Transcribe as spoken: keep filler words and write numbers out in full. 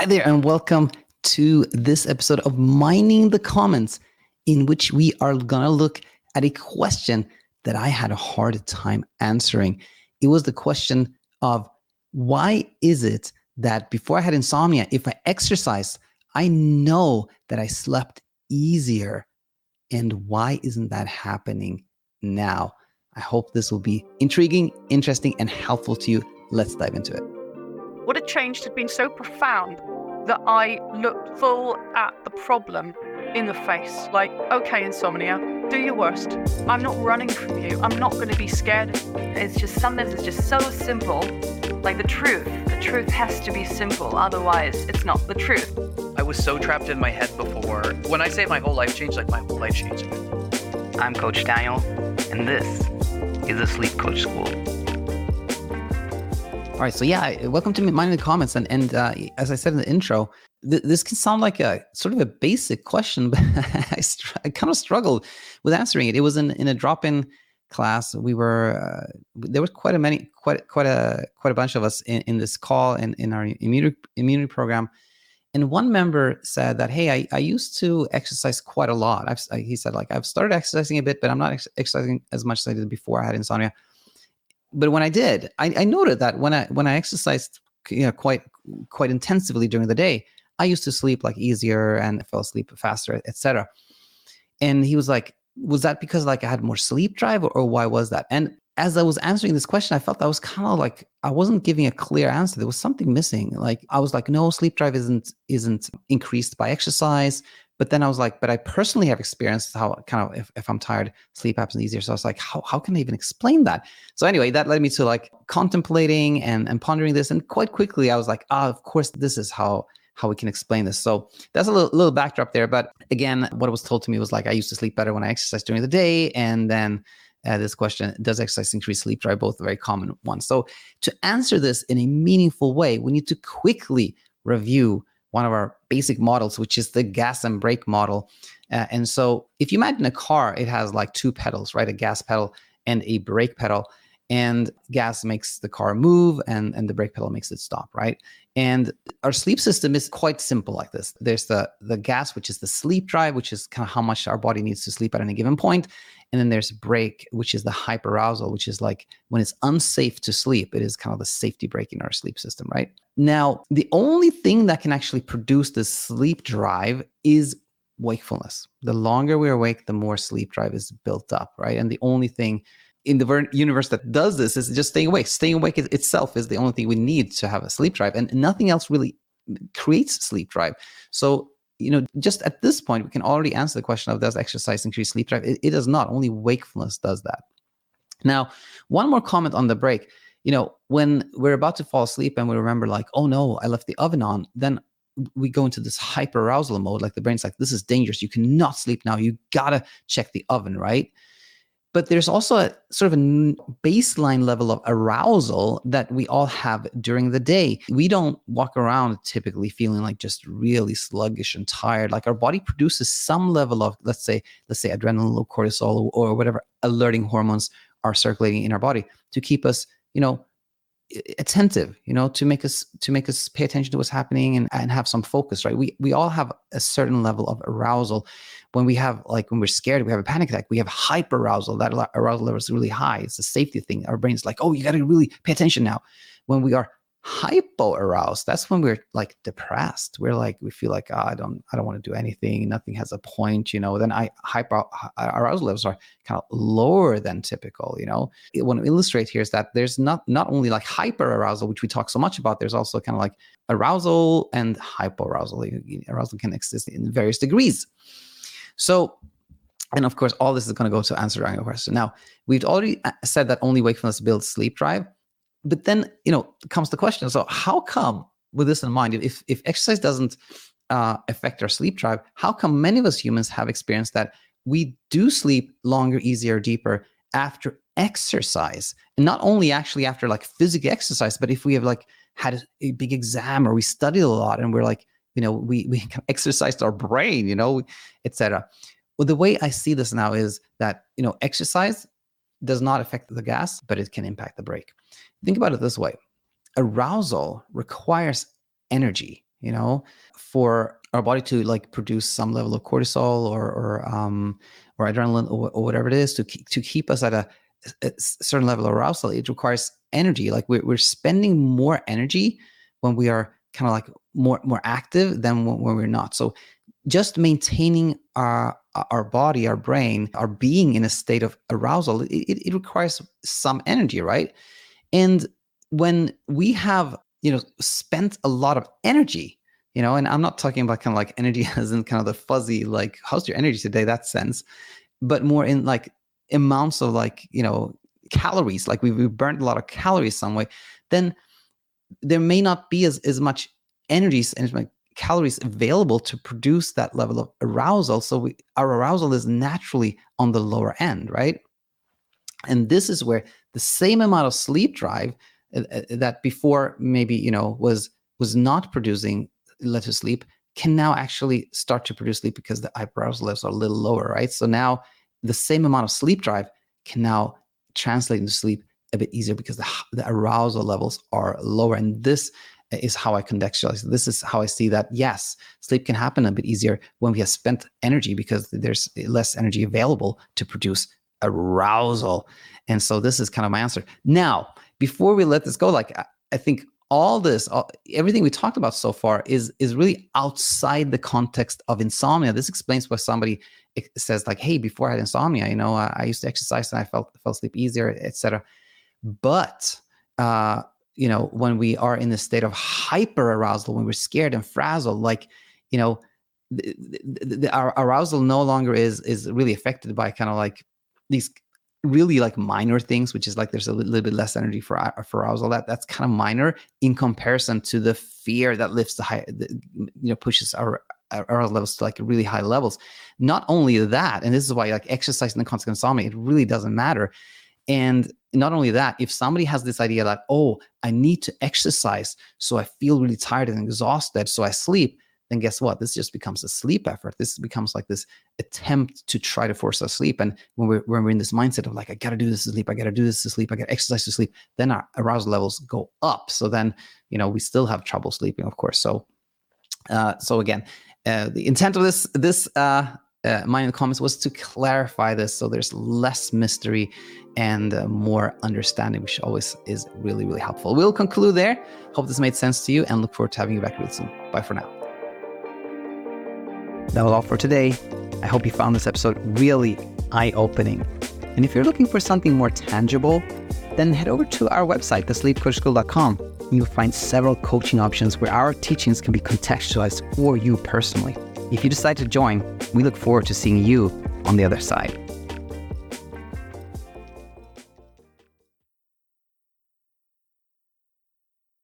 Hi there, and welcome to this episode of Mining the Comments, in which we are going to look at a question that I had a hard time answering. It was the question of why is it that before I had insomnia, if I exercised, I know that I slept easier, and why isn't that happening now? I hope this will be intriguing, interesting, and helpful to you. Let's dive into it. What had changed had been so profound that I looked full at the problem in the face. Like, okay, insomnia, do your worst. I'm not running from you. I'm not going to be scared. It's just, sometimes it's just so simple. Like the truth. The truth has to be simple. Otherwise, it's not the truth. I was so trapped in my head before. When I say my whole life changed, like my whole life changed. I'm Coach Daniel, and this is the Sleep Coach School. All right, so yeah, welcome to Mining the Comments. And, and uh, as I said in the intro, th- this can sound like a sort of a basic question, but I, str- I kind of struggled with answering it. It was in, in a drop-in class. We were uh, there was quite a many, quite quite a quite a bunch of us in, in this call in, in our immunity immunity program. And one member said that, hey, I, I used to exercise quite a lot. I've, I, he said, like, I've started exercising a bit, but I'm not ex- exercising as much as I did before I had insomnia. But when I did, I, I noted that when I when I exercised, you know, quite quite intensively during the day, I used to sleep like easier and fell asleep faster, et cetera. And he was like, "Was that because like I had more sleep drive, or, or why was that?" And as I was answering this question, I felt I was kind of like I wasn't giving a clear answer. There was something missing. Like I was like, "No, sleep drive isn't isn't increased by exercise." But then I was like, but I personally have experienced how kind of if, if I'm tired, sleep happens easier. So I was like, how how can I even explain that? So anyway, that led me to like contemplating and, and pondering this. And quite quickly, I was like, ah, of course, this is how how we can explain this. So that's a little, little backdrop there. But again, what was told to me was like, I used to sleep better when I exercised during the day. And then uh, this question, does exercise increase sleep drive? Both very common ones. So to answer this in a meaningful way, we need to quickly review one of our basic models, which is the gas and brake model. Uh, and so if you imagine a car, it has like two pedals, right? A gas pedal and a brake pedal. And gas makes the car move and, and the brake pedal makes it stop, right? And our sleep system is quite simple like this. There's the, the gas, which is the sleep drive, which is kind of how much our body needs to sleep at any given point. And then there's brake, which is the hyperarousal, which is like when it's unsafe to sleep, it is kind of the safety brake in our sleep system, right? Now, the only thing that can actually produce this sleep drive is wakefulness. The longer we're awake, the more sleep drive is built up, right? And the only thing in the ver- universe that does this is just staying awake. Staying awake is, itself is the only thing we need to have a sleep drive, and nothing else really creates sleep drive. So, you know, just at this point, we can already answer the question of does exercise increase sleep drive? It, it does not. Only wakefulness does that. Now, one more comment on the brake. You know, when we're about to fall asleep and we remember like, oh no, I left the oven on, then we go into this hyperarousal mode. Like the brain's like, this is dangerous. You cannot sleep now. You gotta check the oven, right? But there's also a sort of a baseline level of arousal that we all have during the day. We don't walk around typically feeling like just really sluggish and tired. Like our body produces some level of, let's say, let's say adrenaline or cortisol or, or whatever alerting hormones are circulating in our body to keep us, you know, attentive, you know, to make us to make us pay attention to what's happening and, and have some focus, right? We we all have a certain level of arousal. When we have, like, when we're scared, we have a panic attack, we have hyper arousal. That arousal level is really high. It's a safety thing. Our brain's like, oh, you got to really pay attention now. When we are hypo aroused, that's when we're like depressed. We're like, we feel like, oh, I don't, I don't want to do anything. Nothing has a point, you know. Then I hyper arousal levels are kind of lower than typical, you know. What I illustrate here is that there's not not only like hyper arousal, which we talk so much about. There's also kind of like arousal and hypo arousal. Arousal can exist in various degrees. So, and of course, all this is going to go to answer your question. Now, we've already said that only wakefulness builds sleep drive. But then, you know, comes the question. So how come, with this in mind, if, if exercise doesn't uh, affect our sleep drive, how come many of us humans have experienced that we do sleep longer, easier, deeper after exercise? And not only actually after like physical exercise, but if we have like had a, a big exam or we studied a lot and we're like, you know, we, we exercised our brain, you know, et cetera. Well, the way I see this now is that, you know, exercise does not affect the gas, but it can impact the brake. Think about it this way. Arousal requires energy. you know, for our body to like produce some level of cortisol or or um or adrenaline or, or whatever it is to keep, to keep us at a, a certain level of arousal. It requires energy. Like we're we're spending more energy when we are kind of like more more active than when, when we're not. So just maintaining our our body, our brain, our being in a state of arousal, it, it, it requires some energy, right? And when we have, you know, spent a lot of energy, you know, and I'm not talking about kind of like energy as in kind of the fuzzy, like, how's your energy today, that sense, but more in like amounts of like, you know, calories, like we've, we've burned a lot of calories some way, then there may not be as, as much energy and as much calories available to produce that level of arousal. So we, our arousal is naturally on the lower end, right? And this is where the same amount of sleep drive uh, uh, that before maybe, you know, was was not producing led to sleep can now actually start to produce sleep because the arousal levels are a little lower, right? So now the same amount of sleep drive can now translate into sleep a bit easier because the, the arousal levels are lower. And this is how I contextualize. This is how I see that, yes, sleep can happen a bit easier when we have spent energy because there's less energy available to produce arousal. And so this is kind of my answer. Now, before we let this go, like I, I think all this, all, everything we talked about so far is, is really outside the context of insomnia. This explains why somebody says like, hey, before I had insomnia, you know, I, I used to exercise and I felt, fell asleep easier, et cetera. But, uh, you know, when we are in a state of hyper arousal, when we're scared and frazzled, like, you know, the, the, the, our arousal no longer is is really affected by kind of like these really like minor things, which is like there's a little, little bit less energy for for arousal. That that's kind of minor in comparison to the fear that lifts the high, the, you know, pushes our arousal levels to like really high levels. Not only that, and this is why like exercise in the context of insomnia, it really doesn't matter. And not only that, if somebody has this idea that, oh, I need to exercise so I feel really tired and exhausted, so I sleep, then guess what? This just becomes a sleep effort. This becomes like this attempt to try to force us to sleep. And when we're, when we're in this mindset of like, I got to do this to sleep, I got to do this to sleep, I got to exercise to sleep, then our arousal levels go up. So then, you know, we still have trouble sleeping, of course. So, uh, so again, uh, the intent of this, this, uh, Uh, mine in the comments was to clarify this so there's less mystery and uh, more understanding, which always is really, really helpful. We'll conclude there. Hope this made sense to you and look forward to having you back really soon. Bye for now. That was all for today. I hope you found this episode really eye-opening. And if you're looking for something more tangible, then head over to our website, the sleep coach school dot com. You'll find several coaching options where our teachings can be contextualized for you personally. If you decide to join, we look forward to seeing you on the other side.